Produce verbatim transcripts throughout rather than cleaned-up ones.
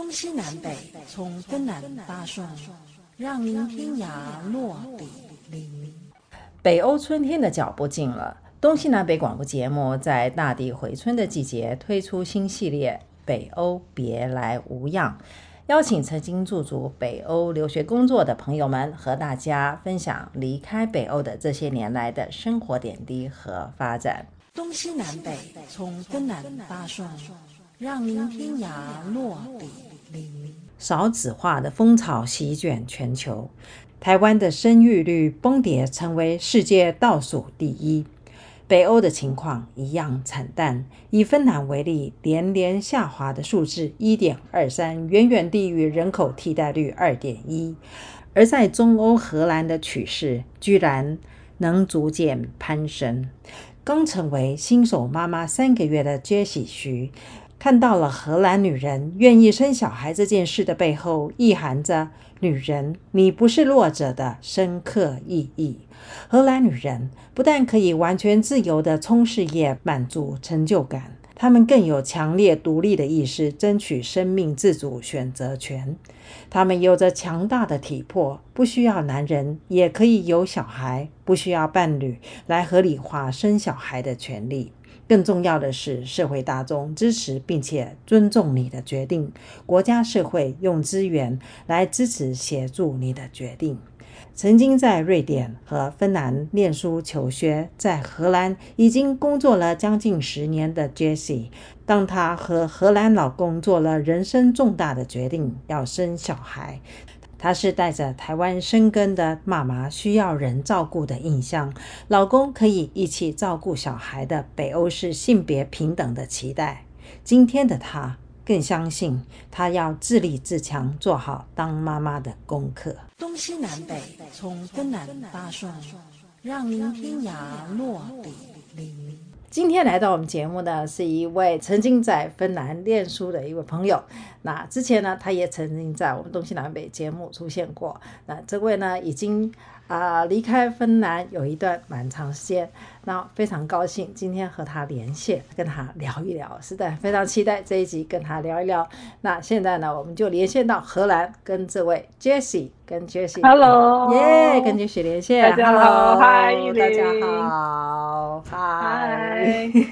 东西南北，从芬兰发送，让您天涯落笔零。北欧春天的脚步近了，东西南北广播节目在大地回春的季节推出新系列《北欧别来无恙》，邀请曾经驻足北欧留学工作的朋友们和大家分享离开北欧的这些年来的生活点滴和发展。东西南北，从芬兰发送，让您天涯落笔零。少子化的风潮席卷全球，台湾的生育率崩跌，成为世界倒数第一。北欧的情况一样惨淡，以芬兰为例，连连下滑的数字 一点二三， 远远低于人口替代率 二点一。 而在中欧荷兰的趋势居然能逐渐攀升。刚成为新手妈妈三个月的 Jessie 徐看到了荷兰女人愿意生小孩这件事的背后意含着女人你不是弱者的深刻意义。荷兰女人不但可以完全自由地冲事业，满足成就感，她们更有强烈独立的意识，争取生命自主选择权。她们有着强大的体魄，不需要男人也可以有小孩，不需要伴侣来合理化生小孩的权利。更重要的是，社会大众支持并且尊重你的决定，国家社会用资源来支持协助你的决定。曾经在瑞典和芬兰念书求学，在荷兰已经工作了将近十年的 Jessie， 当她和荷兰老公做了人生重大的决定，要生小孩，她是带着台湾生根的妈妈需要人照顾的印象，老公可以一起照顾小孩的北欧式性别平等的期待。今天的她更相信她要自立自强，做好当妈妈的功课。东西南北，从芬兰发送，让您天涯落笔零。今天来到我们节目的是一位曾经在芬兰念书的一位朋友，那之前呢他也曾经在我们东西南北节目出现过。那这位呢已经啊、呃、离开芬兰有一段蛮长时间，那非常高兴今天和他连线，跟他聊一聊，实在非常期待这一集跟他聊一聊。那现在呢我们就连线到荷兰，跟这位 Jessie 跟 Jessie Hello 耶、yeah, 跟 Jessie 连线。 大家好，嗨， 大家好，嗨。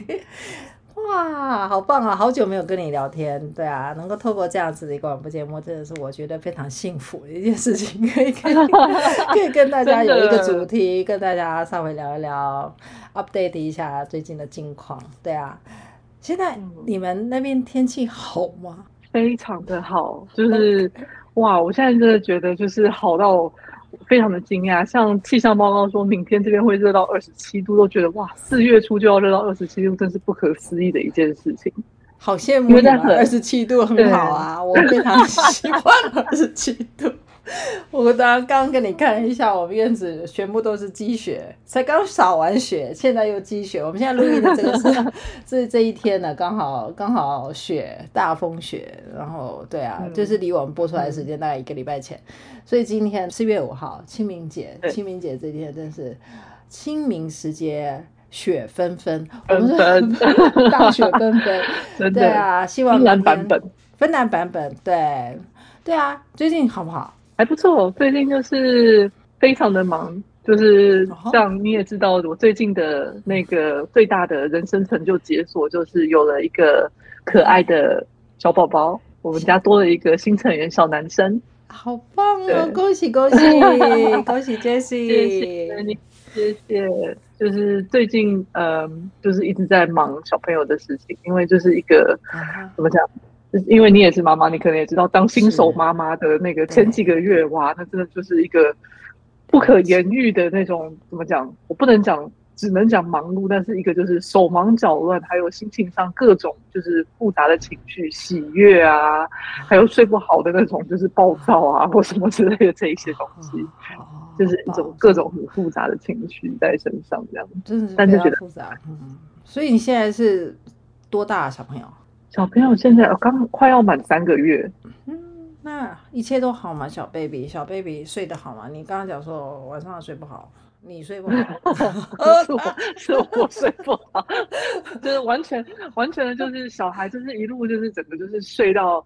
哇，好棒啊！好久没有跟你聊天，对啊，能够透过这样子的一个广播节目，真的是我觉得非常幸福的一件事情，可以可以可以跟大家有一个主题，跟大家稍微聊一聊 ，update 一下最近的近况，对啊。现在你们那边天气好吗？ 非常的好，就是、okay. 哇，我现在真的觉得就是好到非常的惊讶，像气象报告说明天这边会热到二十七度，都觉得哇，四月初就要热到二十七度，真是不可思议的一件事情。 好羡慕你们，二十七度很好啊，我非常喜欢二十七度。我刚刚跟你看一下，我们院子全部都是积雪，才刚扫完雪，现在又积雪。我们现在录音的这个是这这一天呢，刚好刚好雪，大风雪，然后对啊、嗯，就是离我们播出来的时间大概一个礼拜前，所以今天四月五号清明节，清明节这天真是清明时节。雪纷纷，我们是大雪纷纷，对啊，希望芬兰版本， 芬兰版本，对，对啊，最近好不好？ 还不错，最近就是非常的忙，就是像你也知道，我最近的那个最大的人生成就解锁，就是有了一个可爱的小宝宝，我们家多了一个新成员小男生， 好棒哦！恭喜恭喜恭喜 Jessie， 谢谢你，谢谢。就是最近，嗯，就是一直在忙小朋友的事情，因为就是一个、uh-huh. 怎么讲？因为你也是妈妈，你可能也知道，当新手妈妈的那个前几个月，哇，那真的就是一个不可言喻的那种，怎么讲？我不能讲，只能讲忙碌，但是一个就是手忙脚乱，还有心情上各种就是复杂的情绪，喜悦啊，还有睡不好的那种，就是暴躁啊，或什么之类的这一些东西。Uh-huh.就是一种各种很复杂的情绪在身上，这样， 真的是非常复杂。嗯，所以你现在是多大啊，小朋友？ 小朋友现在刚快要满三个月。 嗯，那一切都好吗？小 baby， 小 baby 睡得好吗？你刚刚讲说晚上睡不好，你睡不好， 是我是我睡不好，就是完全完全的就是小孩，就是一路就是整个就是睡到。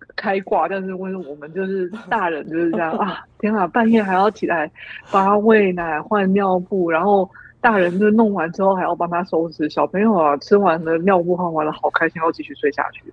开挂，但是为什么我们就是大人就是这样啊？天啊，半夜还要起来帮他喂奶、换尿布，然后大人就弄完之后还要帮他收拾。小朋友啊，吃完了尿布换完了，好开心，要继续睡下去。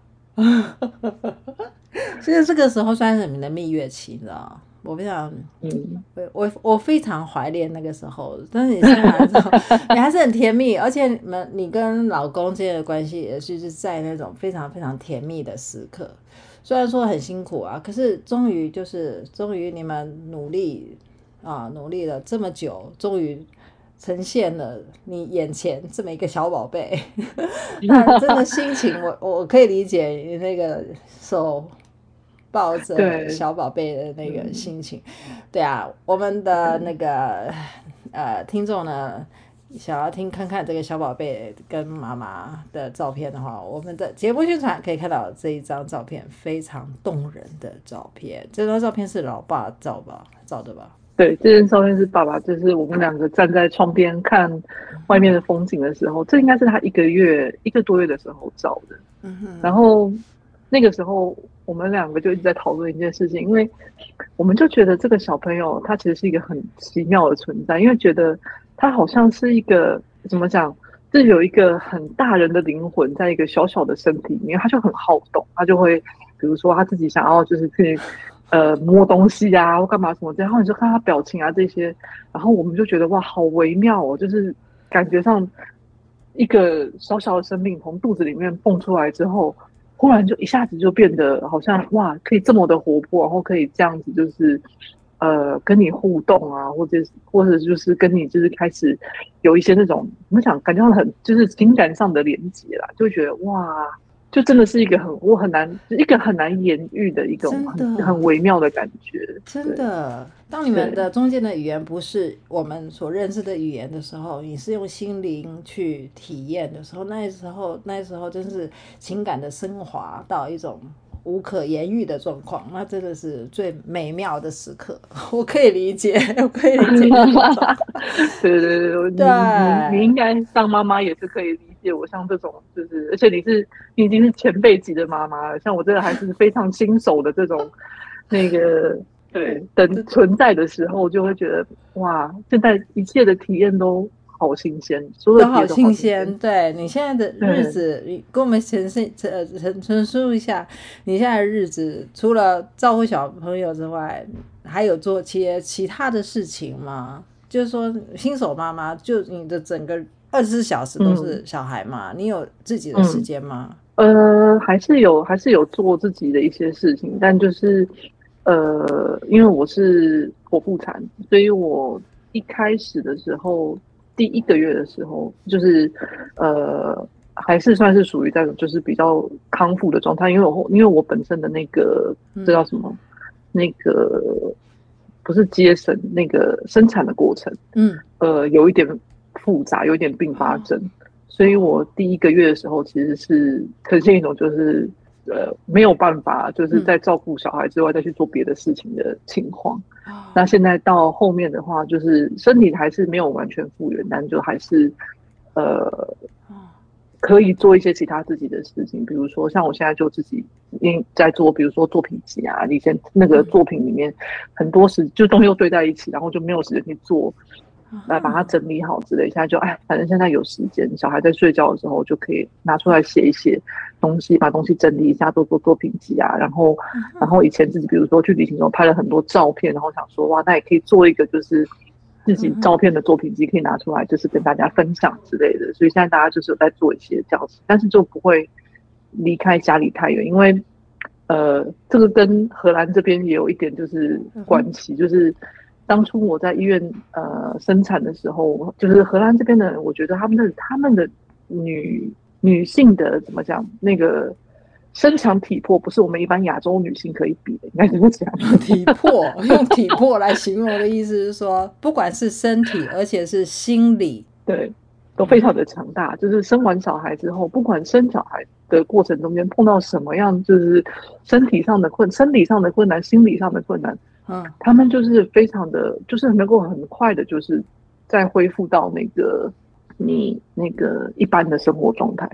其实这个时候算是你们的蜜月期，你知道？我非常，嗯，我我非常怀念那个时候。但是你生完之后，你还是很甜蜜，而且你们你跟老公之间的关系也是在那种非常非常甜蜜的时刻。虽然说很辛苦啊，可是终于就是终于你们努力啊，努力了这么久，终于呈现了你眼前这么一个小宝贝。那真的心情我我可以理解你那个手抱着小宝贝的那个心情。对啊，我们的那个呃听众呢，想要听看看这个小宝贝跟妈妈的照片的话，我们的节目宣传可以看到这一张照片，非常动人的照片。这张照片是老爸照吧照的吧？ 对，这张照片是爸爸，就是我们两个站在窗边看外面的风景的时候，这应该是他一个月一个多月的时候照的。嗯哼。然后那个时候我们两个就一直在讨论一件事情，因为我们就觉得这个小朋友他其实是一个很奇妙的存在，因为觉得他好像是一个怎么讲，是有一个很大人的灵魂在一个小小的身体里面，他就很好动，他就会比如说他自己想要就是去呃摸东西啊或干嘛什么的，然后你就看他表情啊这些，然后我们就觉得哇好微妙哦，就是感觉上一个小小的生命从肚子里面蹦出来之后，忽然就一下子就变得好像哇可以这么的活泼，然后可以这样子就是呃跟你互动啊，或者或者就是跟你就是开始有一些那种我们想感觉到很就是情感上的连接啦，就会觉得哇就真的是一个很我很难一个很难言喻的一种很很微妙的感觉。 真的，当你们的中间的语言不是我们所认识的语言的时候，你是用心灵去体验的时候，那时候那时候真是情感的升华到一种无可言喻的状况，那真的是最美妙的时刻。我可以理解，我可以理解。 对对对，对你你应该当妈妈也是可以理解我像这种，就是而且你是你已经是前辈级的妈妈了，像我这个还是非常新手的这种那个对等存在的时候，就会觉得哇，现在一切的体验都好新鲜，所有都好新鲜。对你现在的日子，你跟我们陈述陈陈述一下，你现在的日子除了照顾小朋友之外，还有做些其他的事情吗？就是说，新手妈妈，就你的整个二十四小时都是小孩嘛、嗯？你有自己的时间吗？ 呃，还是有，还是有做自己的一些事情，但就是呃，因为我是剖腹产，所以我一开始的时候，第一个月的时候，就是呃，还是算是属于在就是比较康复的状态，因为我因为我本身的那个这叫什么，嗯、那个不是接生，那个生产的过程，嗯，呃，有一点复杂，有一点并发症。哦，所以我第一个月的时候其实是呈现一种就是呃没有办法就是在照顾小孩之外再去做别的事情的情况。嗯、那现在到后面的话，就是身体还是没有完全复原，但就还是呃可以做一些其他自己的事情，比如说像我现在就自己在做，比如说作品集啊，以前那个作品里面很多时就东西又堆在一起，然后就没有时间去做。来把它整理好之类，现在就哎，反正现在有时间，小孩在睡觉的时候就可以拿出来写一写东西，把东西整理一下，做做作品集啊。然后，然后以前自己比如说去旅行中拍了很多照片，然后想说哇，那也可以做一个就是自己照片的作品集，可以拿出来就是跟大家分享之类的。所以现在大家就是有在做一些这样子，但是就不会离开家里太远，因为呃，这个跟荷兰这边也有一点就是关系，就是。当初我在医院呃生产的时候，就是荷兰这边的人，我觉得他们的他们的女女性的怎么讲，那个身强体魄不是我们一般亚洲女性可以比的，应该怎么讲？ 体魄用体魄来形容的意思是说，不管是身体，而且是心理， 对，都非常的强大。就是生完小孩之后，不管生小孩的过程中间碰到什么样，就是身体上的困、生理上的困难、心理上的困难。嗯，他们就是非常的，就是能够很快的，就是再恢复到那个你那个一般的生活状态。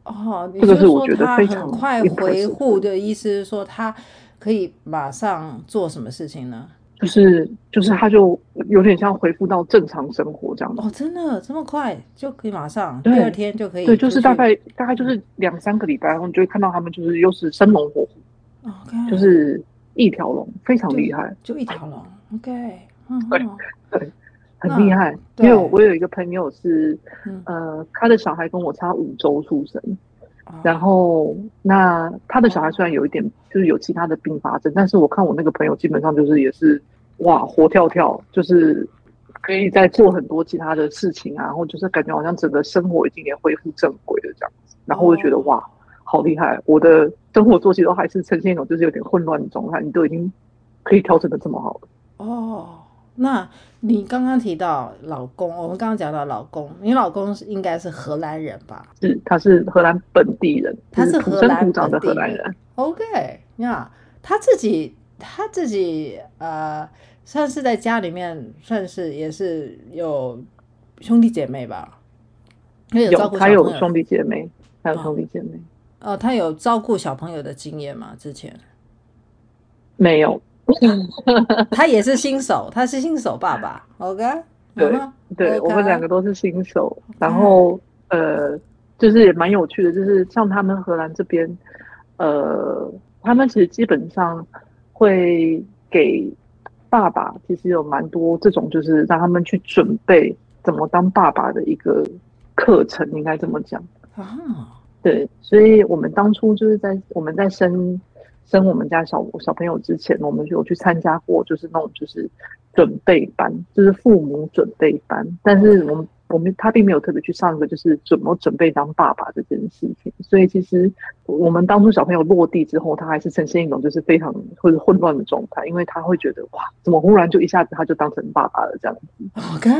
哦，你这个就是说我觉得他非常很快回复的意思是说他可以马上做什么事情呢？ 就是就是他就有点像恢复到正常生活这样子。 哦，真的这么快就可以马上第二对天就可对， 以出去？ 就是大概大概就是两三个礼拜后，你就会看到他们就是又是生龙活虎， OK， 就是一条龙，非常就厉害。 就一条龙。OK，嗯对哼， 对，很厉那害。因为对， 我有一个朋友是， 嗯呃，他的小孩跟我差五周出生，然啊后那他的小孩虽然有一点就是有其他的并发症，但是我看我那个朋友基本上就是也是哇活跳跳，就是可以在做很多其他的事情啊，然后就是感觉好像整个生活已经也恢复正轨了这样子，然后我就觉得哦哇好厉害，我的生活作息都还是呈现一种就是有点混乱的状态，你都已经可以调整的这么好了。 哦，那你刚刚提到老公，我们刚刚讲到老公，你老公是应该是荷兰人吧？ 是他是荷兰本地人，就他是是土荷兰生土长的荷本地人。 兰人。 OK，那他自己他自己呃，算是在家里面算是也是有兄弟姐妹吧？他有照有， 顾小朋友他有兄弟姐妹，还有啊？ 兄弟姐妹。 哦，他有照顾小朋友的经验吗？之前没有。 他也是新手，他是新手爸爸。OK，嗯对哼对，我们两 ，OK，OK， 个都是新手，然后呃，就是也蛮有趣的，就是像他们荷兰这边，呃，他们其实基本上会给爸爸，其实有蛮多这种，就是让他们去准备怎么当爸爸的一个课程，应该这么讲。 啊， 对，所以我们当初就是在我们在生生我们家小小朋友之前，我们就有去参加过，就是那种就是准备班，就是父母准备班。但是我们我们他并没有特别去上一个就是怎么准备当爸爸这件事情。所以其实我们当初小朋友落地之后，他还是呈现一种就是非常或者混乱的状态，因为他会觉得哇，怎么忽然就一下子他就当成爸爸了这样子。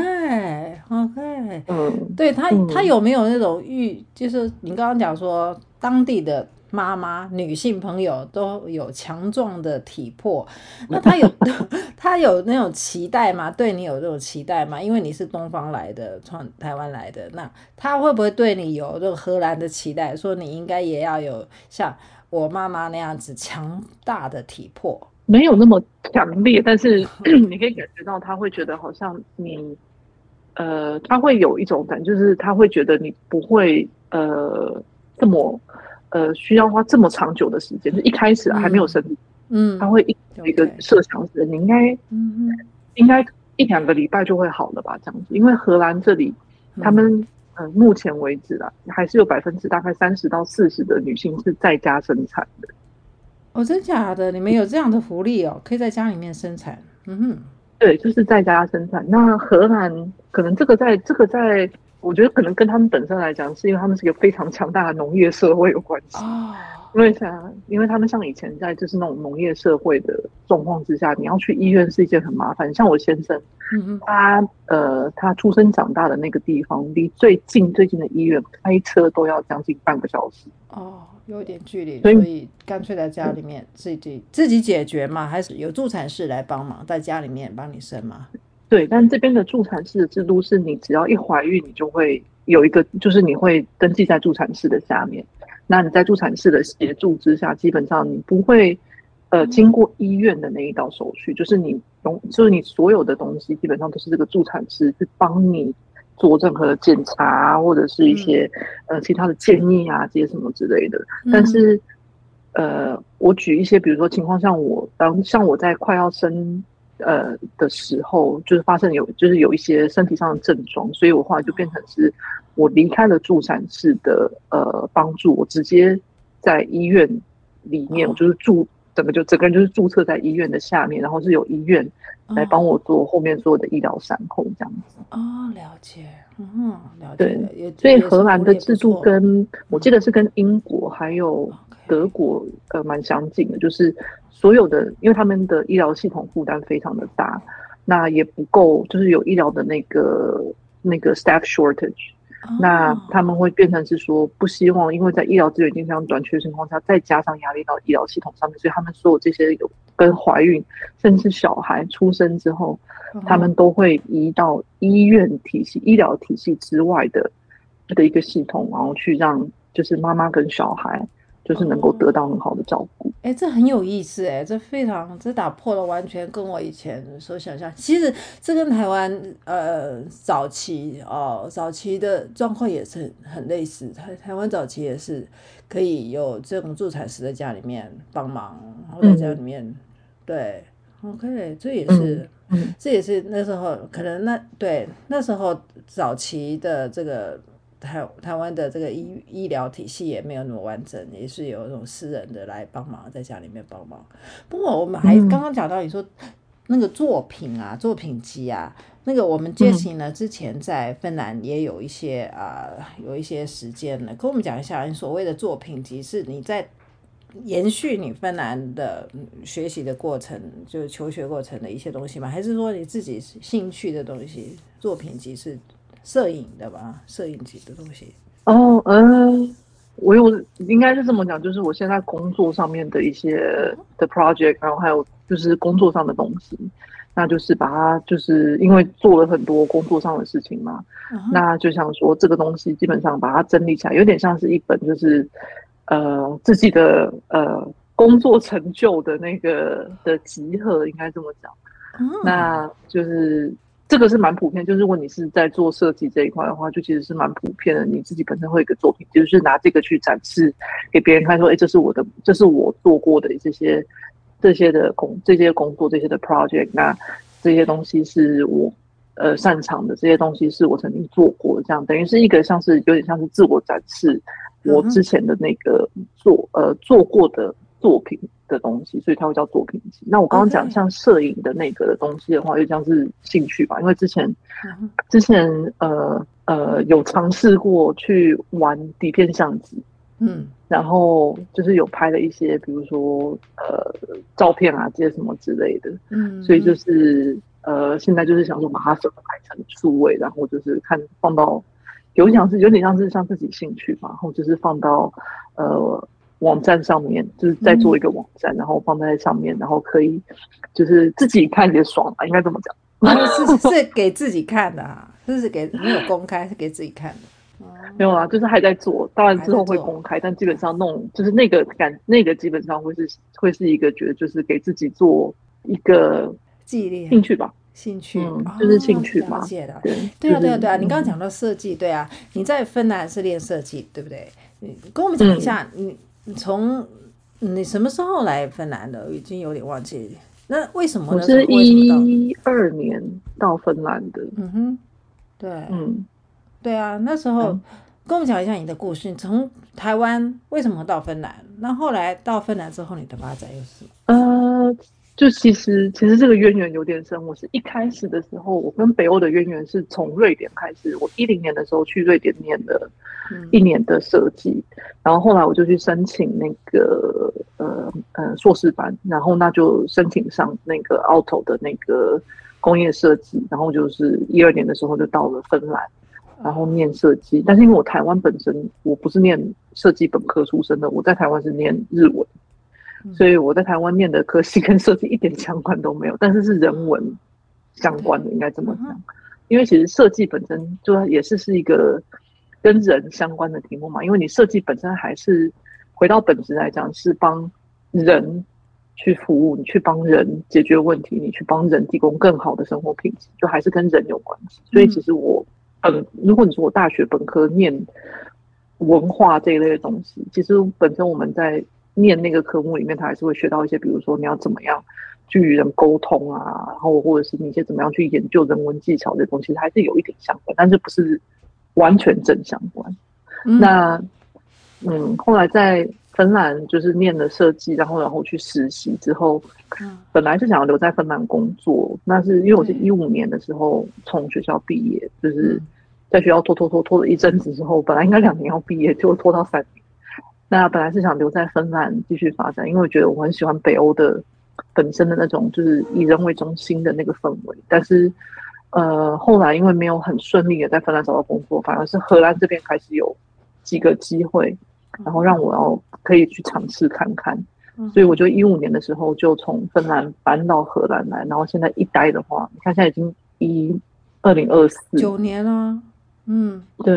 OK，OK， 嗯对他，他嗯。 有没有那种遇，就是你刚刚讲说当地的妈妈、女性朋友都有强壮的体魄，那他有他有那种期待吗？对你有这种期待吗？因为你是东方来的，从台湾来的，那他会不会对你有这种荷兰的期待，说你应该也要有像我妈妈那样子强大的体魄？ 没有那么强烈，但是你可以感觉到他会觉得好像你，呃，他会有一种感觉，就是他会觉得你不会呃这么呃需要花这么长久的时间，就一开始啊还没有嗯生，他嗯会一一个 ，OK， 设想是你应该嗯嗯应该一两个礼拜就会好了吧，这样子，因为荷兰这里他嗯。 们呃目前为止啊，还是有百分之大概三十到四十的女性是在家生产的。 哦，真假的？你们有这样的福利哦，可以在家里面生产。嗯哼， 对，就是在家生产。那荷兰可能这个在这个在，我觉得可能跟他们本身来讲，是因为他们是一个非常强大的农业社会有关系。 哦， 因为像，因为他们像以前在就是那种农业社会的状况之下，你要去医院是一件很麻烦。像我先生， 嗯哼， 他呃，他出生长大的那个地方，离最近最近的医院开车都要将近半个小时。 哦，有点距离， 所以所以干脆在家里面自己自己解决嘛，还是有助产士来帮忙，在家里面帮你生嘛？ 对，但这边的助产士的制度是你只要一怀孕，你就会有一个，就是你会登记在助产士的下面。那你在助产士的协助之下，基本上你不会呃经过医院的那一道手续，就是你东，就是你所有的东西基本上都是这个助产士去帮你做任何的检查或者是一些、嗯、呃其他的建议啊，这些什么之类的。但是呃，我举一些，比如说情况，像我当像我在快要生。呃的时候，就是发生有就是有一些身体上的症状，所以我后来就变成是我离开了助产士的呃帮助，我直接在医院里面，我就是住整个就整个人就是注册在医院的下面，然后是有医院来帮我做后面所有的医疗善后这样子。 哦，了解，嗯，了解对了，也所以荷兰的制度跟跟我记得是跟英国还有德国呃蛮相近的，就是所有的，因为他们的医疗系统负担非常的大，那也不够，就是有医疗的那个那个 staff shortage，、哦、那他们会变成是说不希望，因为在医疗资源经常短缺的情况下，再加上压力到医疗系统上面，所以他们所有这些有跟怀孕甚至小孩出生之后，哦、他们都会移到医院体系、医疗体系之外的的一个系统，然后去让就是妈妈跟小孩就是能够得到很好的照顾。 哎、哦，这很有意思哎，这非常这打破了完全跟我以前所想象。其实这跟台湾呃早期哦早期的状况也是很很类似，台台湾早期也是可以有这种助产师在家里面帮忙，然后在家里面、嗯、对 ，OK， 这也是、嗯、这也是那时候可能那对那时候早期的这个。台台湾的这个医医疗体系也没有那么完整，也是有那种私人的来帮忙，在家里面帮忙。不过我们还刚刚讲到你说、嗯、那个作品啊，作品集啊，那个我们接行呢、嗯、之前在芬兰也有一些啊、呃，有一些时间了，跟我们讲一下，你所谓的作品集是你在延续你芬兰的学习的过程，就是求学过程的一些东西吗？还是说你自己兴趣的东西？作品集是？摄影的吧，摄影集的东西。 哦，嗯、呃，我有应该是这么讲，就是我现在工作上面的一些的 project， 然后还有就是工作上的东西，那就是把它就是因为做了很多工作上的事情嘛，嗯、那就想说这个东西基本上把它整理起来，有点像是一本就是呃自己的呃工作成就的那个的集合，应该这么讲。嗯、那就是。这个是蛮普遍，就是如果你是在做设计这一块的话，就其实是蛮普遍的。你自己本身会有一个作品，就是拿这个去展示给别人看，说：“哎，这是我的，这是我做过的这些这些的工这些工作这些的 project。那这些东西是我呃擅长的，这些东西是我曾经做过的，这样等于是一个像是有点像是自我展示我之前的那个做呃做过的作品。”的东西，所以它会叫作品集。那我刚刚讲像摄影的那个的东西的话，又像是兴趣吧，因为之前、嗯、之前呃呃有尝试过去玩底片相机，嗯，然后就是有拍了一些，比如说呃照片啊、这些什么之类的，嗯，所以就是呃现在就是想说把它整个拍成数位，然后就是看放到有点像是有点像是像自己兴趣嘛，然后就是放到呃。网站上面就是在做一个网站、嗯、然后放在上面，然后可以就是自己看也爽啊，应该这么讲。 哦、是是给自己看的啊，是给没有公开，是给自己看的。 哦、没有啊，就是还在做，当然之后会公开，但基本上弄就是那个感，那个基本上会是会是一个觉得就是给自己做一个纪念兴趣吧。 兴趣、 嗯，就是兴趣嘛。 了解的。 对， 对啊，对啊，对啊。你刚刚讲到设计，对啊，你在芬兰是练设计，对不对？你跟我们讲一下，嗯、你你从你什么时候来芬兰的？我已经有点忘记。那为什么呢？ 我是一二年到芬兰的。 嗯哼，对，嗯，对啊，那时候、嗯、跟我们讲一下你的故事。你从台湾为什么到芬兰？那后来到芬兰之后，你的发展又是什么？ 呃。就其实其实这个渊源有点深，我是一开始的时候，我跟北欧的渊源是从瑞典开始。我一零年的时候去瑞典念了一年的设计，嗯、然后后来我就去申请那个呃呃硕士班，然后那就申请上那个 Aalto 的那个工业设计，然后就是一二年的时候就到了芬兰，然后念设计。但是因为我台湾本身我不是念设计本科出身的，我在台湾是念日文。所以我在台湾念的科系跟设计一点相关都没有，但是是人文相关的，应该这么讲。因为其实设计本身就也是是一个跟人相关的题目嘛，因为你设计本身还是回到本质来讲是帮人去服务，你去帮人解决问题，你去帮人提供更好的生活品质，就还是跟人有关系。所以其实我嗯，如果你说我大学本科念文化这一类的东西，其实本身我们在念那个科目里面，他还是会学到一些，比如说你要怎么样去与人沟通啊，然后或者是你一些怎么样去研究人文技巧这东西，还是有一点相关，但是不是完全正相关。嗯、那嗯，后来在芬兰就是念了设计，然后然后去实习之后，嗯、本来是想要留在芬兰工作，那是因为我是一五年的时候从学校毕业，就是在学校拖拖拖拖了一阵子之后，本来应该两年要毕业，就拖到三年。那本来是想留在芬兰继续发展，因为我觉得我很喜欢北欧的本身的那种就是以人为中心的那个氛围。但是，呃，后来因为没有很顺利的在芬兰找到工作，反而是荷兰这边开始有几个机会，然后让我要可以去尝试看看。所以我就一五年的时候就从芬兰搬到荷兰来，然后现在一待的话，你看现在已经一二零二四九年了，嗯， 对。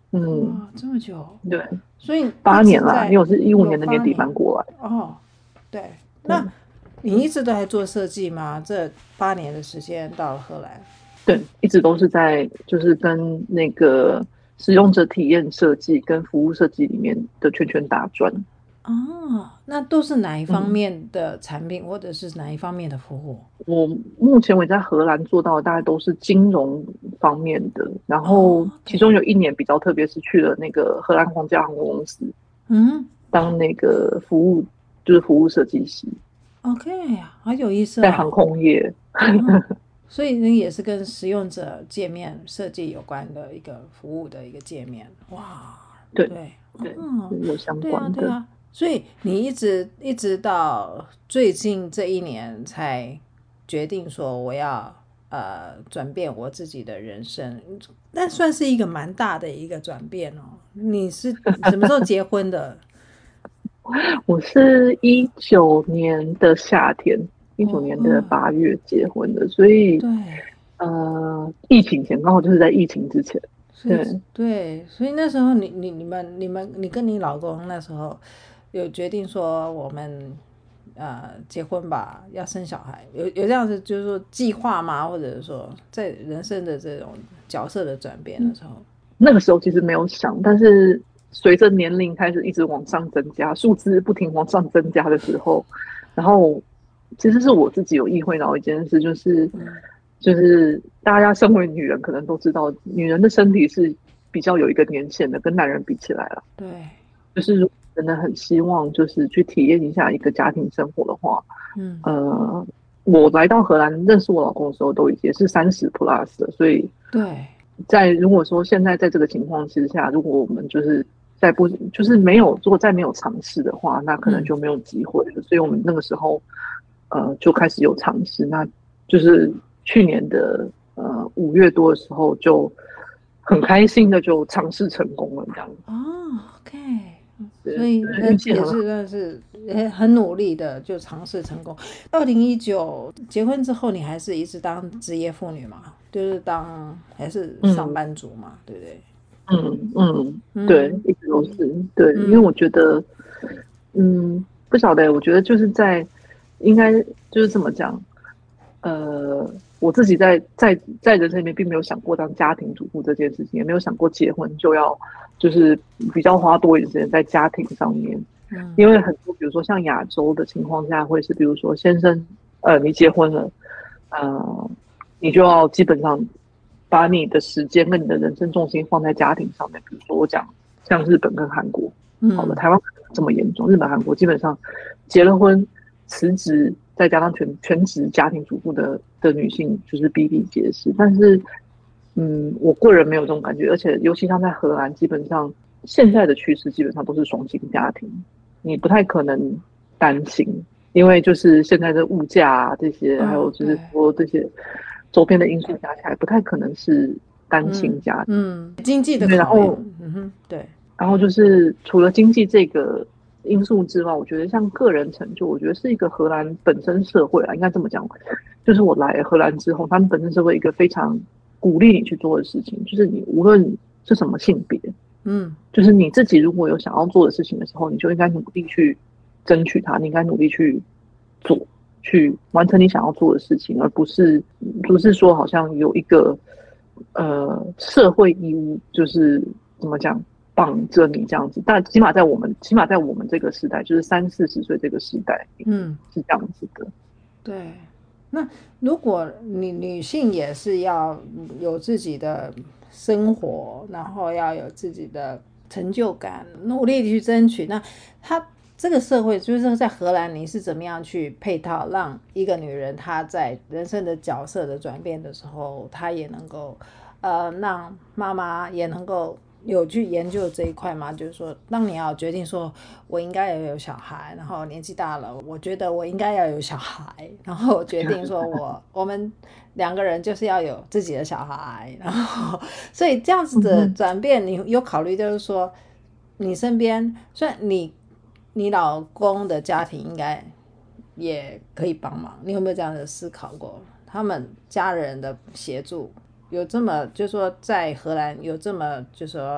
嗯， 哇，这么久。 对， 所以八年啦，因为我是一五年年的年底搬过来。 哦，对，那你一直都还做设计吗？这八年的时间到了荷兰？ 对，一直都是在就是跟那个使用者体验设计跟服务设计里面的圈圈打转。 哦，那都是哪一方嗯， 面的产品，或者是哪一方面的服务？ 我目前我在荷兰做到的大概都是金融方面的，然后哦，OK， 其中有一年比较特别，是去了那个荷兰皇家航空公司嗯当那个服务，就是服务设计师， ，OK，好有意思在航哦。 空业。 嗯，所以那也是跟使用者界面设计有关的一个服务的一个界面。哇， 对对， 对， 嗯， 是有相对啊， 关的。 对啊。所以你一直一直到最近这一年才决定说我要呃转变我自己的人生，那算是一个蛮大的一个转变哦。你是什么时候结婚的？ 我是一九年的夏天，一九年的哦哦， 八月结婚的，所以对， 呃，疫情前刚好就是在疫情之前。 所以对， 对，所以那时候你你你们你们你跟你老公那时候有决定说我们呃结婚吧，要生小孩，有有这样子就是说计划吗？或者是说在人生的这种角色的转变的时候？ 那个时候其实没有想，但是随着年龄开始一直往上增加，数字不停往上增加的时候，然后其实是我自己有意会到一件事，就是就是大家身为女人可能都知道，女人的身体是比较有一个年限的，跟男人比起来了。 对， 就是如果真的很希望就是去体验一下一个家庭生活的话， 嗯， 呃，我来到荷兰认识我老公的时候都已经是三十 plus 了，所以对， 在如果说现在在这个情况之下，如果我们就是在不就是没有如果再没有尝试的话，那可能嗯， 就没有机会了。所以我们那个时候呃就开始有尝试，那就是去年的呃五月多的时候就很开心的就尝试成功了，这样子。 哦，OK，所对， 以那运气很好。 也是算是很努力的就尝试成功。二零一九结婚之后，你还是一直当职业妇女嘛？就是当还是上嗯班族嘛，对不对？ 嗯嗯，对， 嗯一直都是对，因为嗯我觉得，嗯，不晓得，我觉得就是在应该就是怎么讲，呃，我自己在在在人生里面并没有想过当家庭主妇这件事情，也没有想过结婚就要就是比较花多一点时间在家庭上面， 嗯因为很多比如说像亚洲的情况下，会是比如说先生，呃，你结婚了，呃，你就要基本上把你的时间跟你的人生重心放在家庭上面。比如说我讲像日本跟韩国，好了， 嗯台湾这么严重，日本、韩国基本上结了婚辞职，再加上全全职家庭主妇的的女性就是比比皆是。但是，嗯，我个人没有这种感觉，而且尤其像在荷兰，基本上现在的趋势基本上都是双薪家庭，你不太可能单薪。因为就是现在的物价啊这些，还有啊，对， 就是说这些周边的因素加起来，不太可能是单亲嗯家庭。 嗯，经济的对，然考量， 后嗯哼，对， 然后就是除了经济这个因素之外，我觉得像个人成就，我觉得是一个荷兰本身社会啊，应该这么讲，就是我来荷兰之后，他们本身社会一个非常鼓励你去做的事情，就是你无论是什么性别， 嗯就是你自己如果有想要做的事情的时候，你就应该努力去争取它，你应该努力去做，去完成你想要做的事情，而不是不是说好像有一个呃社会义务，就是怎么讲绑着你这样子。但起码在我们起码在我们这个时代，就是三四十岁这个时代嗯。 是这样子的。 对，那如果你女性也是要有自己的生活，然后要有自己的成就感，努力地去争取，那她这个社会就是在荷兰，你是怎么样去配套，让一个女人她在人生的角色的转变的时候，她也能够呃让妈妈也能够有去研究这一块吗？就是说，当你要决定说，我应该要有小孩，然后年纪大了，我觉得我应该要有小孩，然后我决定说我我们两个人就是要有自己的小孩，然后所以这样子的转变，你有考虑就是说，你身边虽然你你老公的家庭应该也可以帮忙，你有没有这样的思考过？他们家人的协助有这么，就是说在荷兰有这么，就是说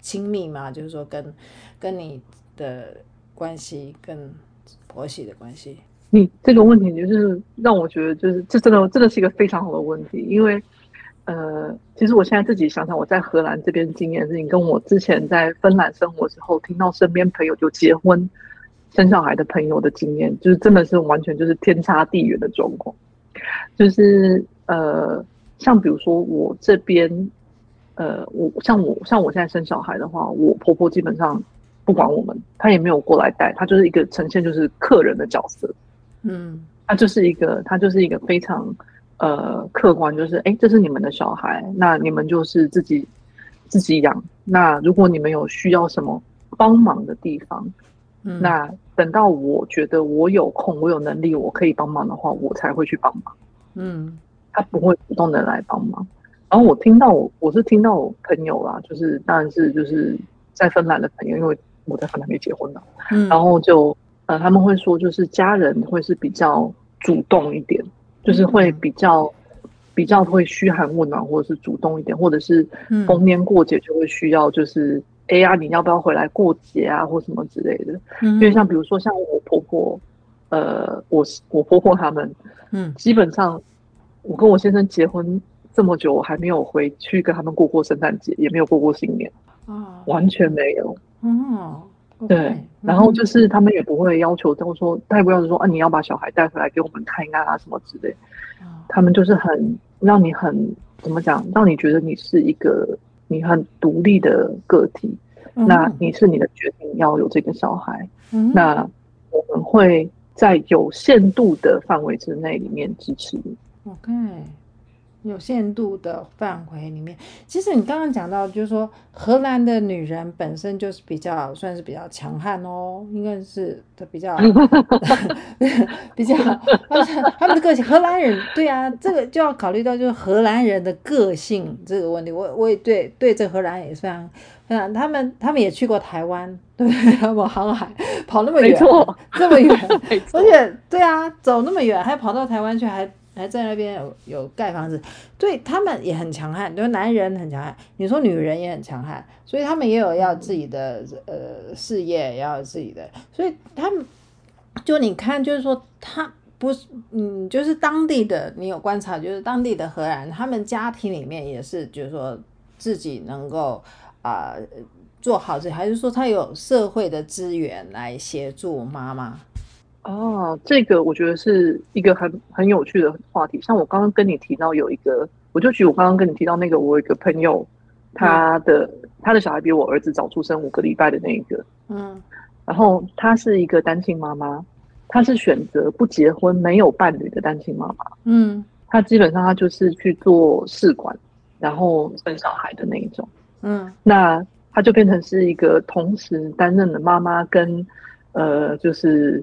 亲密吗？就是说跟跟你的关系，跟婆媳的关系？ 你这个问题就是让我觉得，就是这真的真的是一个非常好的问题，因为呃，其实我现在自己想想，我在荷兰这边经验是，你跟我之前在芬兰生活之后，听到身边朋友就结婚生小孩的朋友的经验，就是真的是完全就是天差地远的状况。就是呃，像比如说我这边，呃，我像我像我现在生小孩的话，我婆婆基本上不管我们，她也没有过来带，她就是一个呈现就是客人的角色。 嗯， 他就是一个，他就是一个非常呃客观，就是哎，这是你们的小孩，那你们就是自己自己养。那如果你们有需要什么帮忙的地方， 嗯， 那等到我觉得我有空，我有能力，我可以帮忙的话，我才会去帮忙。 嗯， 他不会主动的来帮忙。然后我听到我我是听到我朋友啦，就是当然是就是在芬兰的朋友，因为我在芬兰没结婚嘛， 嗯， 然后就呃他们会说，就是家人会是比较主动一点，就是会比较比较会嘘寒问暖，或者是主动一点，或者是逢年过节就会需要就是哎呀你要不要回来过节啊或什么之类的。因为像比如说像我婆婆，呃我我婆婆他们， 嗯， 基本上我跟我先生结婚这么久，我还没有回去跟他们过过圣诞节，也没有过过新年， 哦， 完全没有。 哦对， ，OK， 然后就是他们也不会要求，都说他也不要说啊，你要把小孩带回来给我们看看啊什么之类。他们就是很让你很怎么讲，让你觉得你是一个你很独立的个体，那你是你的决定要有这个小孩，那我们会在有限度的范围之内里面支持你。 OK，有限度的范围里面，其实你刚刚讲到，就是说荷兰的女人本身就是比较算是比较强悍哦，应该是的比较比较他们的个性。荷兰人对啊，这个就要考虑到就是荷兰人的个性这个问题。我我也对对这荷兰也是非常非常，他们他们也去过台湾，对不对？他们航海跑那么远，这么远，而且对啊，走那么远还跑到台湾去，还。还在那边有有盖房子，对他们也很强悍，就是男人很强悍，你说女人也很强悍，所以他们也有要自己的呃事业，也要有自己的，所以他们就你看，就是说他不是嗯，就是当地的，你有观察，就是当地的荷兰，他们家庭里面也是，就是说自己能够啊、呃、做好这，还是说他有社会的资源来协助妈妈？ 哦，这个我觉得是一个很很有趣的话题。像我刚刚跟你提到有一个，我就举我刚刚跟你提到那个，我有一个朋友，他的、嗯、他的小孩比我儿子早出生五个礼拜的那一个，嗯，然后他是一个单亲妈妈，他是选择不结婚、没有伴侣的单亲妈妈，嗯，他基本上他就是去做试管，然后生小孩的那一种，嗯，那他就变成是一个同时担任了妈妈跟呃就是。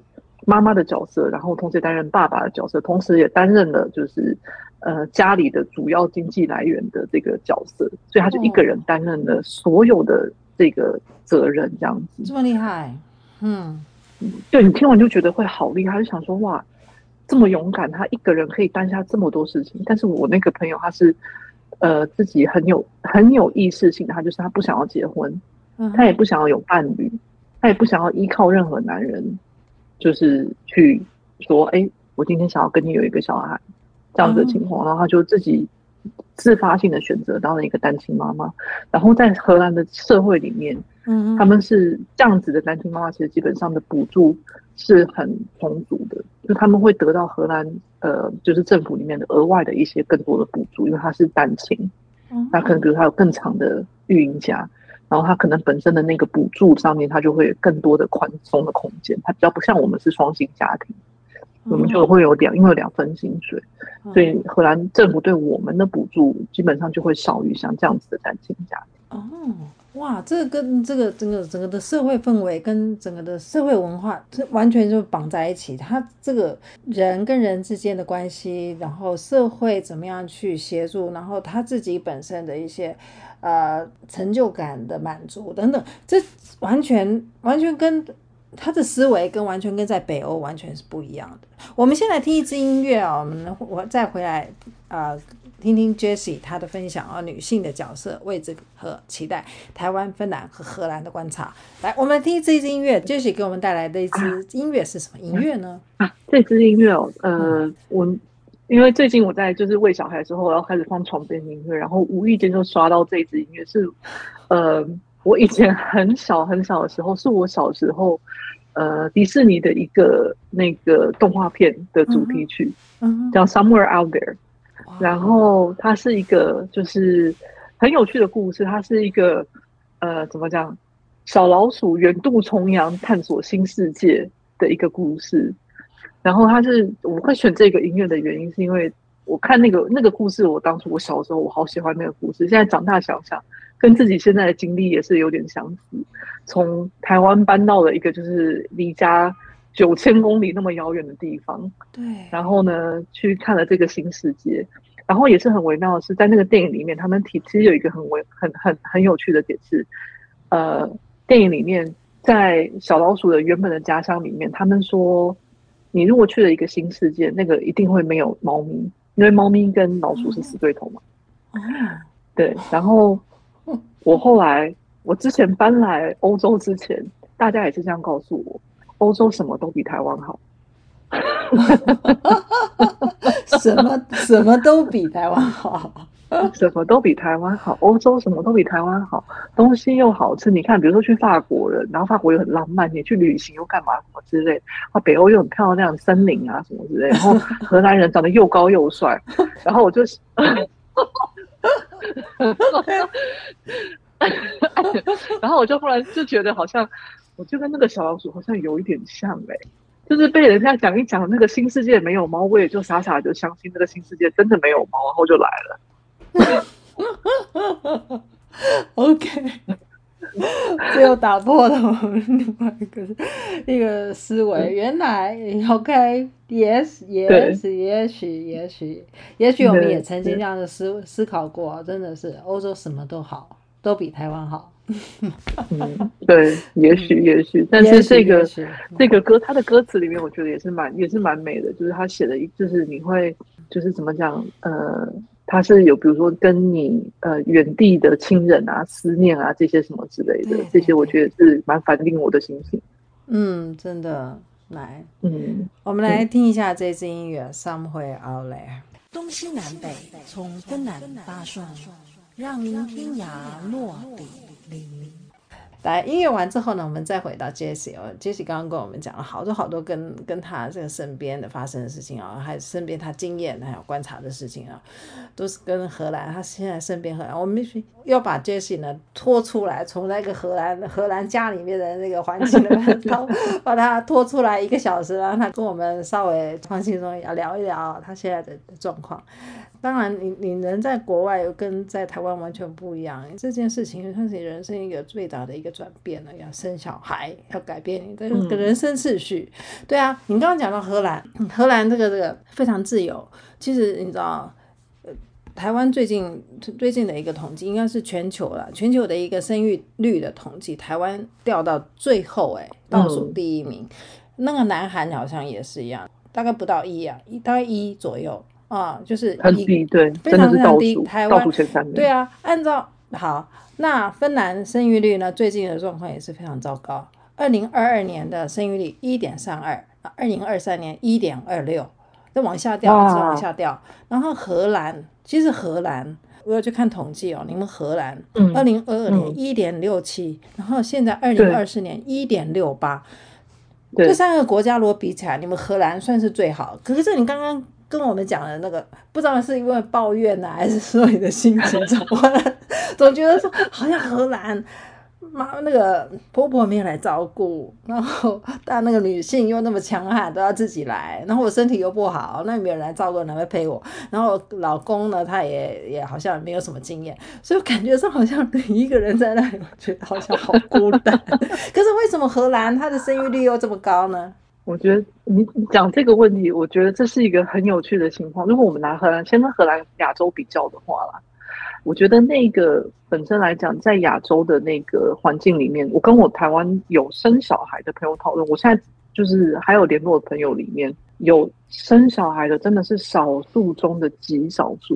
妈妈的角色，然后同时也担任爸爸的角色，同时也担任了就是呃家里的主要经济来源的这个角色，所以他就一个人担任了所有的这个责任，这样子。 这么厉害，嗯， 对，你听完就觉得会好厉害，就想说哇，这么勇敢，他一个人可以担下这么多事情。但是我那个朋友他是呃自己很有很有意识性的，他就是他不想要结婚，他也不想要有伴侣，他也不想要依靠任何男人。就是去说，哎，我今天想要跟你有一个小孩，这样子的情况，然后他就自己自发性的选择当了一个单亲妈妈。然后在荷兰的社会里面，嗯，他们是这样子的单亲妈妈，其实基本上的补助是很充足的，就他们会得到荷兰呃，就是政府里面的额外的一些更多的补助，因为他是单亲，那可能比如他有更长的育婴假。然后他可能本身的那个补助上面，他就会更多的宽松的空间。他比较不像我们是双薪家庭，我们就会有两，因为有两份薪水，所以荷兰政府对我们的补助基本上就会少于像这样子的单亲家庭。 哦，哇，这跟这个整个整个的社会氛围跟整个的社会文化，这完全就绑在一起。他这个人跟人之间的关系，然后社会怎么样去协助，然后他自己本身的一些。呃，成就感的满足等等，这完全完全跟他的思维跟完全跟在北欧完全是不一样的。我们先来听一支音乐哦，我们我再回来啊、呃， 听听 Jessie 她的分享啊，女性的角色、位置和期待，台湾、芬兰和荷兰的观察。来，我们听这支音乐 ，Jessie 给我们带来的一支音乐是什么音乐呢？ 啊，这支音乐哦，呃，嗯、我因为最近我在就是喂小孩的时候，我要开始放床边音乐，然后无意间就刷到这支音乐是，呃，我以前很小很小的时候，是我小时候。呃，迪士尼的一个那个动画片的主题曲，嗯、叫《Somewhere Out There》，然后它是一个就是很有趣的故事，它是一个呃怎么讲，小老鼠远渡重洋探索新世界的一个故事。然后它是我会选这个音乐的原因，是因为我看那个那个故事，我当初我小时候我好喜欢那个故事，现在长大想想。跟自己现在的经历也是有点相似，从台湾搬到了一个就是离家九千公里那么遥远的地方， 对， 然后呢去看了这个新世界，然后也是很微妙的是，在那个电影里面，他们提其实有一个很微很很很有趣的点是，呃，电影里面在小老鼠的原本的家乡里面，他们说，你如果去了一个新世界，那个一定会没有猫咪，因为猫咪跟老鼠是死对头嘛， 哦， 对，然后。我后来，我之前搬来欧洲之前，大家也是这样告诉我，欧洲什么都比台湾好。 什么什么都比台湾好， 什么都比台湾好，欧洲什么都比台湾好，东西又好吃。你看，比如说去法国人，然后法国又很浪漫，你去旅行又干嘛什么之类，啊，北欧又很漂亮，森林啊什么之类，然后荷兰人长得又高又帅，然后我就。然后我就忽然就觉得好像我就跟那个小老鼠好像有一点像哎、欸，就是被人家讲一讲那个新世界没有猫，我也就傻傻就相信那个新世界真的没有猫，然后就来了。OK， 这又打破了我们另外一个一个思维。原来 OK，Yes Yes， 也许也许也许我们也曾经这样的思思考过，真的是欧洲什么都好，都比台湾好。 嗯，对，也许也许，但是这个这个歌，它的歌词里面，我觉得也是蛮也是蛮美的，就是他写的，就是你会就是怎么讲，呃，他是有比如说跟你呃远地的亲人啊、思念啊这些什么之类的，这些我觉得是蛮反映我的心情。 嗯，真的，来， 嗯， 我们来听一下这支音乐《Somewhere Out There》，东西南北，从芬兰发送，让您天涯落地黎明。来，音乐完之后呢，我们再回到 Jessie 哦 ，Jessie 刚刚跟我们讲了好多好多跟跟他这个身边的发生的事情啊、哦，还有身边他经验还有观察的事情啊、哦，都是跟荷兰，他现在身边荷兰，我们要把 Jessie 呢拖出来，从那个荷兰荷兰家里面的那个环境里面把他拖出来一个小时，让他跟我们稍微放轻松要聊一聊他现在的状况。当然你你人在国外跟在台湾完全不一样，这件事情算是你人生一个最大的一个转变了，要生小孩，要改变你的人生秩序、嗯、对啊，你刚刚讲到荷兰荷兰这个这个非常自由，其实你知道台湾最近最近的一个统计应该是全球了，全球的一个生育率的统计，台湾掉到最后哎，倒数第一名、嗯、那个南韩好像也是一样，大概不到一啊，大概一左右啊，就是很低，对， 非常非常低。台湾倒数前三名， 对啊，按照好，那芬兰生育率呢，最近的状况也是非常糟糕。二零二二年的生育率一点三二，二零二三年一点二六，再往下掉，一直往下掉。然后荷兰，其实荷兰我要去看统计哦，你们荷兰二零二二年一点六七，然后现在二零二四年一点六八，这三个国家如果比起来，你们荷兰算是最好。可是你刚刚跟我们讲的那个，不知道是因为抱怨呢、啊，还是说你的心情怎么了？总觉得说好像荷兰妈那个婆婆没有来照顾，然后但那个女性又那么强悍，都要自己来，然后我身体又不好，那没有人来照顾，哪会陪我？然后老公呢，他也也好像没有什么经验，所以感觉上好像你一个人在那里，我觉得好像好孤单。可是为什么荷兰它的生育率又这么高呢？ 我觉得你讲这个问题，我觉得这是一个很有趣的情况。如果我们拿荷兰先跟荷兰亚洲比较的话啦，我觉得那个本身来讲，在亚洲的那个环境里面，我跟我台湾有生小孩的朋友讨论，我现在就是还有联络的朋友里面有生小孩的，真的是少数中的极少数，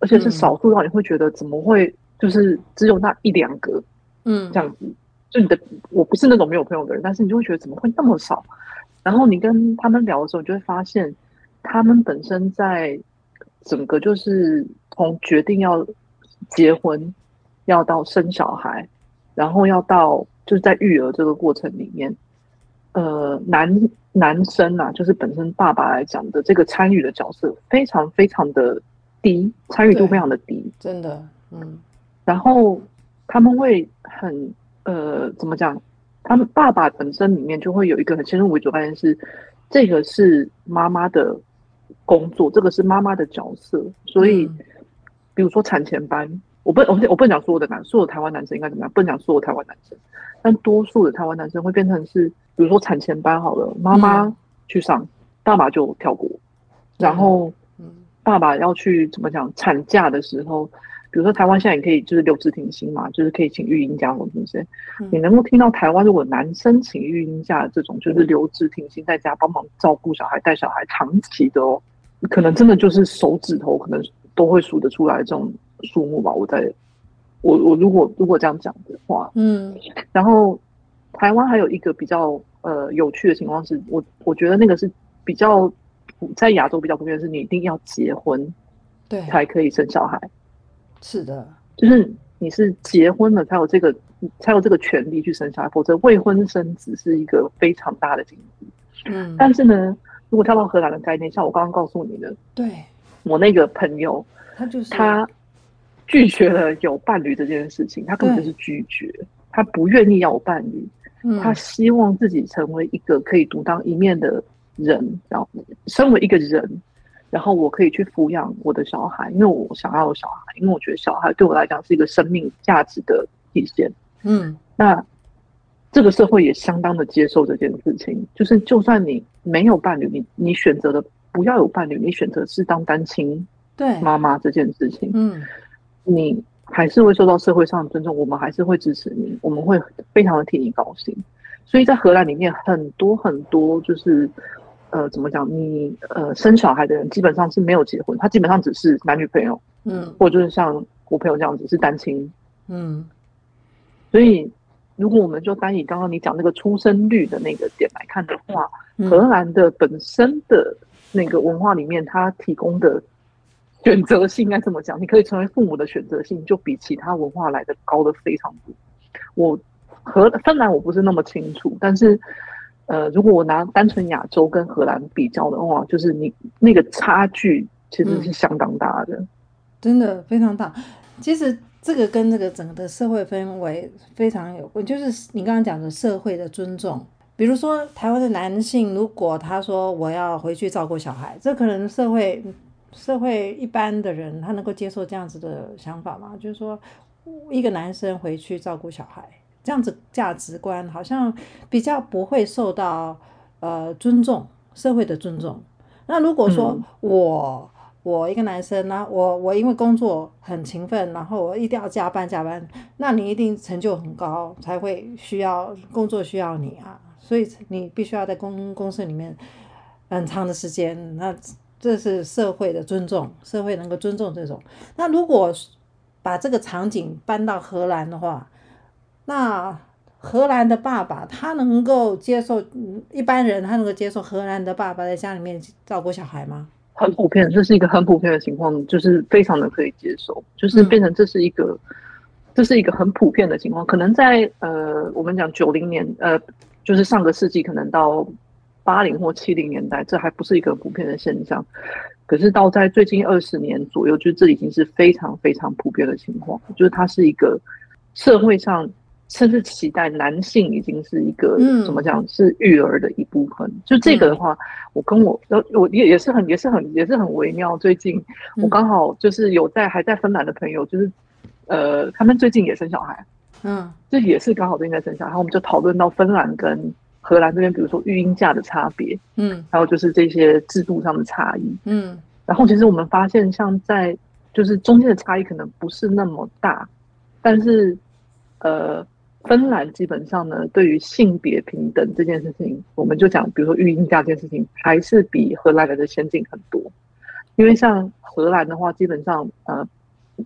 而且是少数让你会觉得怎么会就是只有那一两个，嗯，这样子。就你的我不是那种没有朋友的人，但是你就会觉得怎么会那么少？然后你跟他们聊的时候，你就会发现他们本身在整个就是从决定要结婚，要到生小孩，然后要到就是在育儿这个过程里面，呃，男男生啊，就是本身爸爸来讲的这个参与的角色非常非常的低，参与度非常的低， 真的，嗯。 然后他们会很呃，怎么讲？他们爸爸本身里面就会有一个很先入为主概念是，这个是妈妈的工作，这个是妈妈的角色，所以，嗯、比如说产前班，我不我不我不能讲所有的男，所有的台湾男生应该怎么样？不能讲所有台湾男生，但多数的台湾男生会变成是，比如说产前班好了，妈妈去上，嗯、爸爸就跳过，然后，爸爸要去怎么讲产假的时候。比如说台湾现在也可以就是留职停薪嘛，就是可以请育婴假或者这些。你能够听到台湾如果男生请育婴假这种，就是留职停薪在家帮忙照顾小孩、带小孩长期的哦，可能真的就是手指头可能都会数得出来这种数目吧。我在我我如果如果这样讲的话，嗯，然后台湾还有一个比较呃有趣的情况是，我我觉得那个是比较在亚洲比较普遍的是，你一定要结婚，对，才可以生小孩。 是的， 就是你是结婚了才有这个才有这个权利去生小孩，否则未婚生子是一个非常大的禁忌。嗯，但是呢，如果跳到荷兰的概念，像我刚刚告诉你的， 对， 我那个朋友， 他就是他拒绝了有伴侣这件事情，他根本就是拒绝，他不愿意要有伴侣，嗯、他希望自己成为一个可以独当一面的人，然后身为一个人。然后我可以去抚养我的小孩，因为我想要有小孩，因为我觉得小孩对我来讲是一个生命价值的体现。嗯，那这个社会也相当的接受这件事情，就是就算你没有伴侣，你你选择的不要有伴侣，你选择是当单亲对妈妈这件事情，嗯，你还是会受到社会上的尊重，我们还是会支持你，我们会非常的替你高兴。所以在荷兰里面，很多很多就是。呃，怎么讲？你呃生小孩的人基本上是没有结婚，他基本上只是男女朋友，嗯，或者就是像我朋友这样子是单亲，嗯。所以，如果我们就单以刚刚你讲那个出生率的那个点来看的话，嗯、荷兰的本身的那个文化里面，它提供的选择性应该这么讲，你可以成为父母的选择性就比其他文化来的高的非常多。我荷芬兰我不是那么清楚，但是。呃，如果我拿单纯亚洲跟荷兰比较的话，就是你那个差距其实是相当大的，嗯、 真的非常大。其实这个跟这个整个的社会氛围非常有关，就是你刚刚讲的社会的尊重。比如说台湾的男性，如果他说我要回去照顾小孩，这可能社会社会一般的人他能够接受这样子的想法吗？就是说一个男生回去照顾小孩。这样子价值观好像比较不会受到呃尊重，社会的尊重。那如果说我、嗯、我一个男生呢，我我因为工作很勤奋，然后我一定要加班加班，那你一定成就很高，才会需要工作需要你啊，所以你必须要在公公司里面很长的时间，那这是社会的尊重，社会能够尊重这种。那如果把这个场景搬到荷兰的话，那荷兰的爸爸他能够接受，一般人他能够接受荷兰的爸爸在家里面照顾小孩吗？ 很普遍，这是一个很普遍的情况，就是非常的可以接受，就是变成这是一个，嗯、这是一个很普遍的情况。可能在呃，我们讲九零年，呃，就是上个世纪，可能到八零或七零年代，这还不是一个普遍的现象。可是到在最近二十年左右，就是这已经是非常非常普遍的情况，就是它是一个社会上。甚至期待男性已经是一个、嗯、怎么讲是育儿的一部分。就这个的话，嗯、我跟我我也也是很也是很也是很微妙。最近我刚好就是有在还在芬兰的朋友，就是呃他们最近也生小孩，嗯，就也是刚好最近在生小孩，然后我们就讨论到芬兰跟荷兰这边，比如说育婴假的差别，嗯，还有就是这些制度上的差异，嗯，然后其实我们发现像在就是中间的差异可能不是那么大，但是呃。芬兰基本上呢，对于性别平等这件事情，我们就讲，比如说育婴假这件事情，还是比荷兰来的先进很多。因为像荷兰的话，基本上呃，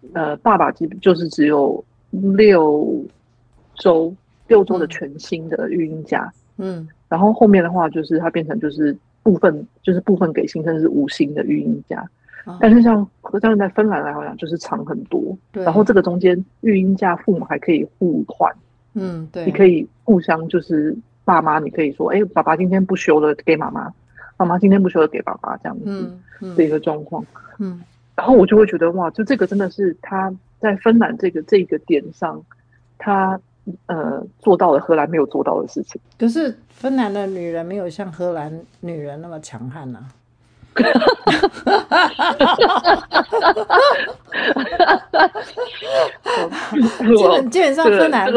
呃，爸爸基本就是只有六周六周的全新的育婴假，嗯，然后后面的话就是它变成就是部分就是部分给薪，甚至是无薪的育婴假。哦、但是像像在芬兰来讲，就是长很多。然后这个中间育婴假父母还可以互换，嗯，对，你可以互相就是爸妈，你可以说，哎，爸爸今天不休了，给妈妈。妈妈今天不休了给爸爸，这样子的一个状况，嗯，嗯然后我就会觉得哇，就这个真的是他在芬兰这个这个点上，他呃做到了荷兰没有做到的事情。 可是芬兰的女人没有像荷兰女人那么强悍啊。基本基本上芬兰，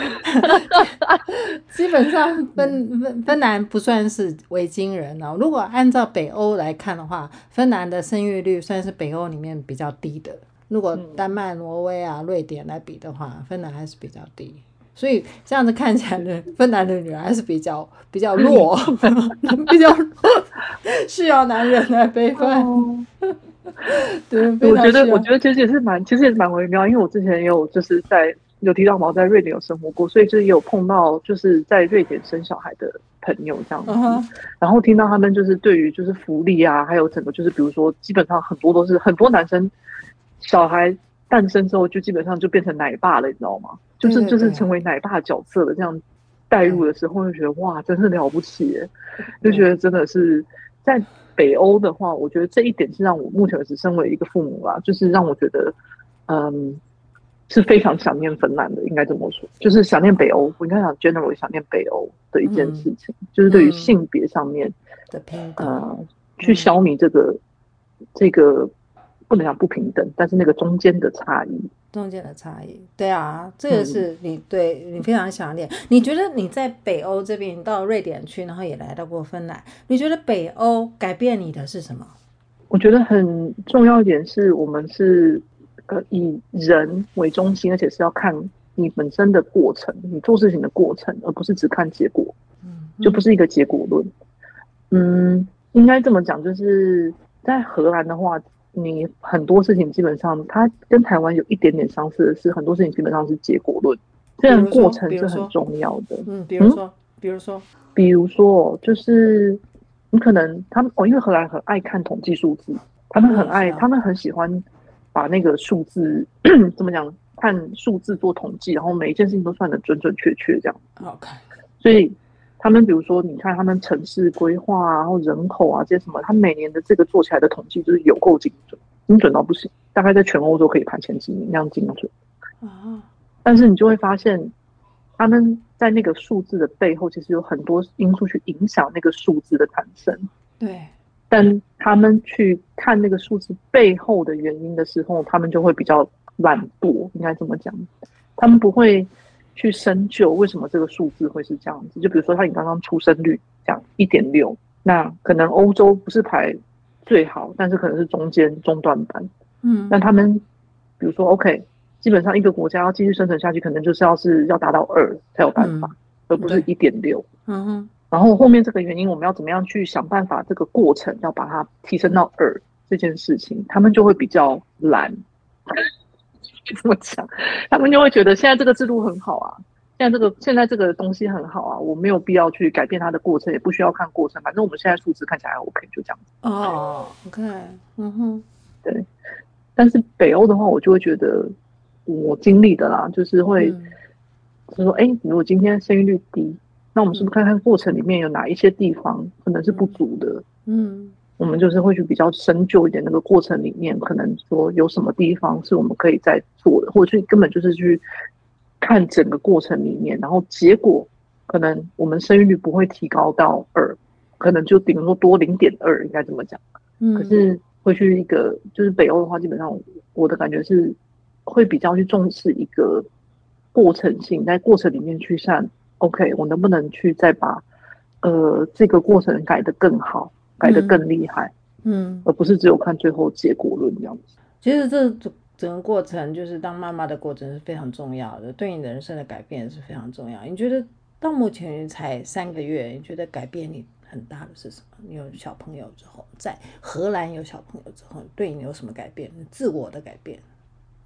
基本上芬芬芬兰不算是维京人哦。如果按照北欧来看的话，芬兰的生育率算是北欧里面比较低的。如果丹麦、挪威啊、瑞典来比的话，芬兰还是比较低。所以这样子看起来呢，芬兰的女人还是比较比较弱，比较弱，需要男人来陪伴。哦对，我觉得，我觉得其实也是蛮，其实也是蛮微妙，因为我之前也有就是在有提到我在瑞典有生活过，所以就是也有碰到就是在瑞典生小孩的朋友这样子， uh-huh. 然后听到他们就是对于就是福利啊，还有整个就是比如说，基本上很多都是很多男生小孩诞生之后就基本上就变成奶爸了，你知道吗？就是就是成为奶爸角色的这样带入的时候，就觉得哇，真是了不起耶，就觉得真的是在。北欧的话，我觉得这一点是让我目前为止身为一个父母啦，就是让我觉得，嗯，是非常想念芬兰的，应该这么说，就是想念北欧。我应该讲 generally 想念北欧的一件事情，嗯、就是对于性别上面的平等，呃，去消弭这个、嗯、这个不能讲不平等，但是那个中间的差异。 中间的差异，对啊，这个是你、嗯、对你非常想念。你觉得你在北欧这边，你到瑞典去，然后也来到过芬兰，你觉得北欧改变你的是什么？ 我觉得很重要一点是我们是呃以人为中心，而且是要看你本身的过程，你做事情的过程，而不是只看结果，嗯，就不是一个结果论。嗯，应该这么讲，就是在荷兰的话。你很多事情基本上，它跟台湾有一点点相似的是，很多事情基本上是结果论，这样过程是很重要的。 嗯，比如说，嗯、比如说， 比如说，就是你可能他们哦，因为荷兰很爱看统计数字，他们很爱，啊、他们很喜欢把那个数字怎么讲，看数字做统计，然后每一件事情都算得准准确确这样。 好看， 所以。他们比如说，你看他们城市规划啊，然后人口啊这些什么，他每年的这个做起来的统计就是有够精准，精准到不行，大概在全欧洲可以排前几名那样精准。啊！但是你就会发现，他们在那个数字的背后，其实有很多因素去影响那个数字的产生。 对。 但他们去看那个数字背后的原因的时候，他们就会比较懒惰，应该这么讲，他们不会。去深究为什么这个数字会是这样子，就比如说他你刚刚出生率讲一点六，那可能欧洲不是排最好，但是可能是中间中段班，嗯，那他们比如说 OK， 基本上一个国家要继续生存下去，可能就是要是要达到二才有办法，嗯、而不是一点六，嗯哼。然后后面这个原因，我们要怎么样去想办法？这个过程要把它提升到二这件事情，他们就会比较懒。这么讲，他们就会觉得现在这个制度很好啊，现在这个现在这个东西很好啊，我没有必要去改变它的过程，也不需要看过程，反正我们现在数字看起来 OK， 就这样子。 哦 ，OK， 嗯哼， 对。但是北欧的话，我就会觉得我经历的啦，就是会、嗯、就是说，哎，如果今天生育率低，那我们是不是看看过程里面有哪一些地方可能是不足的？嗯。嗯我们就是会去比较深究一点，那个过程里面可能说有什么地方是我们可以再做的，或者是根本就是去看整个过程里面，然后结果可能我们生育率不会提高到二，可能就顶多多零点二，应该这么讲。嗯，可是会去一个就是北欧的话，基本上我的感觉是会比较去重视一个过程性，在过程里面去看 ，OK， 我能不能去再把呃这个过程改得更好。改得更厉害，嗯，而不是只有看最后结果论这样子。 其实这整个过程，就是当妈妈的过程是非常重要的，对你的人生的改变是非常重要。你觉得到目前才三个月，你觉得改变你很大的是什么？你有小朋友之后，在荷兰有小朋友之后，对你有什么改变？自我的改变，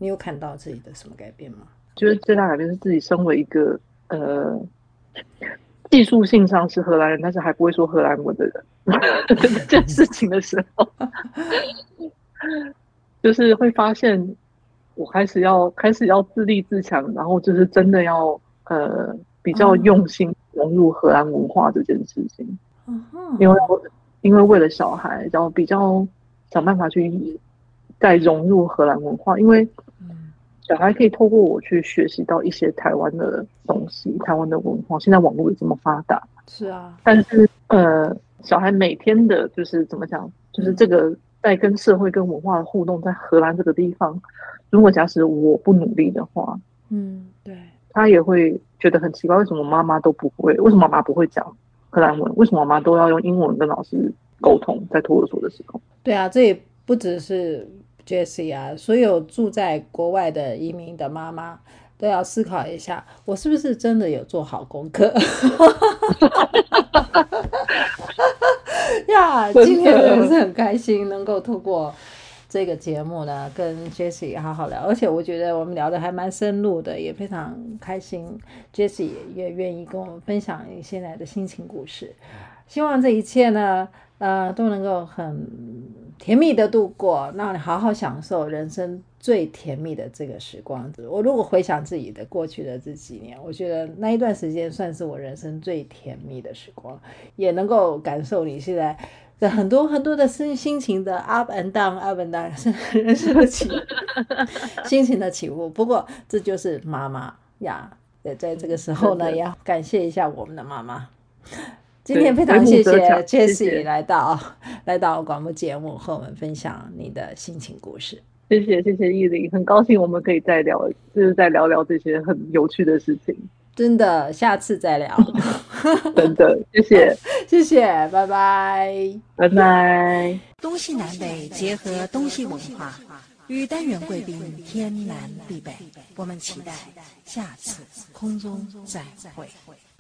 你有看到自己的什么改变吗？ 觉得最大改变是自己身为一个呃技术性上是荷兰人，但是还不会说荷兰文的人这件事情的时候，就是会发现我开始要开始要自立自强，然后就是真的要呃比较用心融入荷兰文化这件事情， 嗯因为因为为了小孩，然后比较想办法去再融入荷兰文化，因为小孩可以透过我去学习到一些台湾的东西，台湾的文化。现在网络也这么发达， 是啊， 但是呃，小孩每天的就是怎么讲，就是这个在跟社会跟文化的互动，在荷兰这个地方，如果假使我不努力的话， 嗯，对， 他也会觉得很奇怪，为什么妈妈都不会？为什么妈妈不会讲荷兰文？为什么妈妈都要用英文跟老师沟通？在托儿所的时候， 对啊，这也不只是 Jessie 啊，所有住在国外的移民的妈妈都要思考一下，我是不是真的有做好功课？呀，今天真的是很开心，能够透过这个节目呢，跟 Jessie 好好聊，而且我觉得我们聊得还蛮深入的，也非常开心。Jessie 也愿意跟我们分享现在的心情故事，希望这一切呢，呃，都能够很甜蜜的度过，让你好好享受人生最甜蜜的这个时光。我如果回想自己的过去的这几年，我觉得那一段时间算是我人生最甜蜜的时光，也能够感受你现在的很多很多的心心情的 up and down up and down 是人生的起心情的起伏。不过这就是妈妈呀，也在这个时候呢，也要感谢一下我们的妈妈。今天非常谢谢 Jessie 来到来到广播节目和我们分享你的心情故事。 谢谢谢谢依琳，很高兴我们可以再聊，就是再聊聊这些很有趣的事情。 真的，下次再聊。 真的，谢谢谢谢，拜拜拜拜。 东西南北结合东西文化，与单元贵宾天南地北，我们期待下次空中再会。